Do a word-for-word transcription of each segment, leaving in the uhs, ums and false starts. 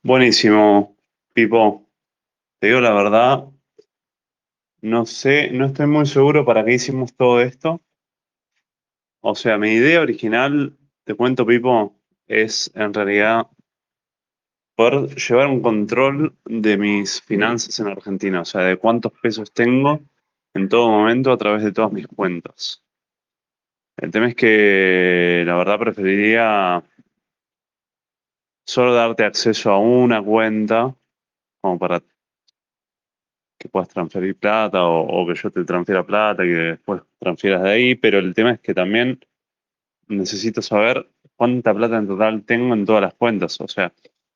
Buenísimo, Pipo. Te digo la verdad, no sé, no estoy muy seguro para qué hicimos todo esto. O sea, mi idea original, te cuento, Pipo, es en realidad poder llevar un control de mis finanzas en Argentina, o sea, de cuántos pesos tengo en todo momento a través de todas mis cuentas. El tema es que la verdad preferiría solo darte acceso a una cuenta, como para que puedas transferir plata o, o que yo te transfiera plata y que después transfieras de ahí, pero el tema es que también necesito saber cuánta plata en total tengo en todas las cuentas. O sea,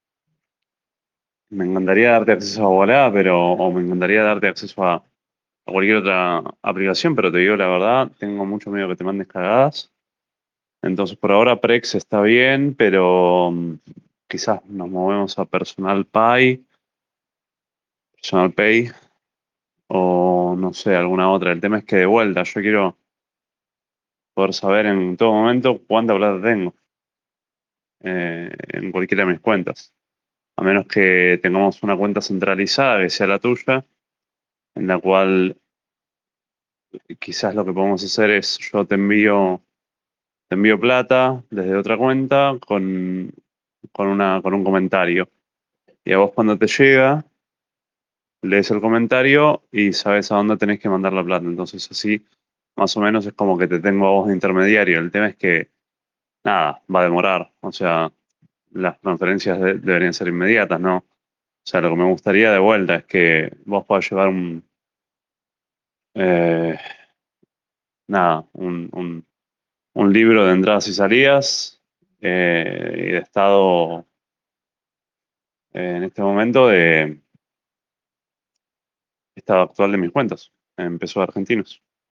me encantaría darte acceso a Volá, pero o me encantaría darte acceso a, a cualquier otra aplicación, pero te digo la verdad, tengo mucho miedo que te mandes cagadas. Entonces, por ahora Prex está bien, pero mm, quizás nos movemos a Personal Pay, Personal Pay o no sé, alguna otra. El tema es que de vuelta, yo quiero poder saber en todo momento cuánta plata tengo eh, en cualquiera de mis cuentas. A menos que tengamos una cuenta centralizada que sea la tuya, en la cual quizás lo que podemos hacer es yo te envío, te envío plata desde otra cuenta con, con, una, con un comentario. Y a vos cuando te llega, lees el comentario y sabes a dónde tenés que mandar la plata. Entonces así, más o menos es como que te tengo a vos de intermediario. El tema es que, nada, va a demorar. O sea, las transferencias de- deberían ser inmediatas, ¿no? O sea, lo que me gustaría de vuelta es que vos puedas llevar un, eh, nada, un, un- un libro de entradas y salidas eh, y de estado eh, en este momento de estado actual de mis cuentas en pesos argentinos.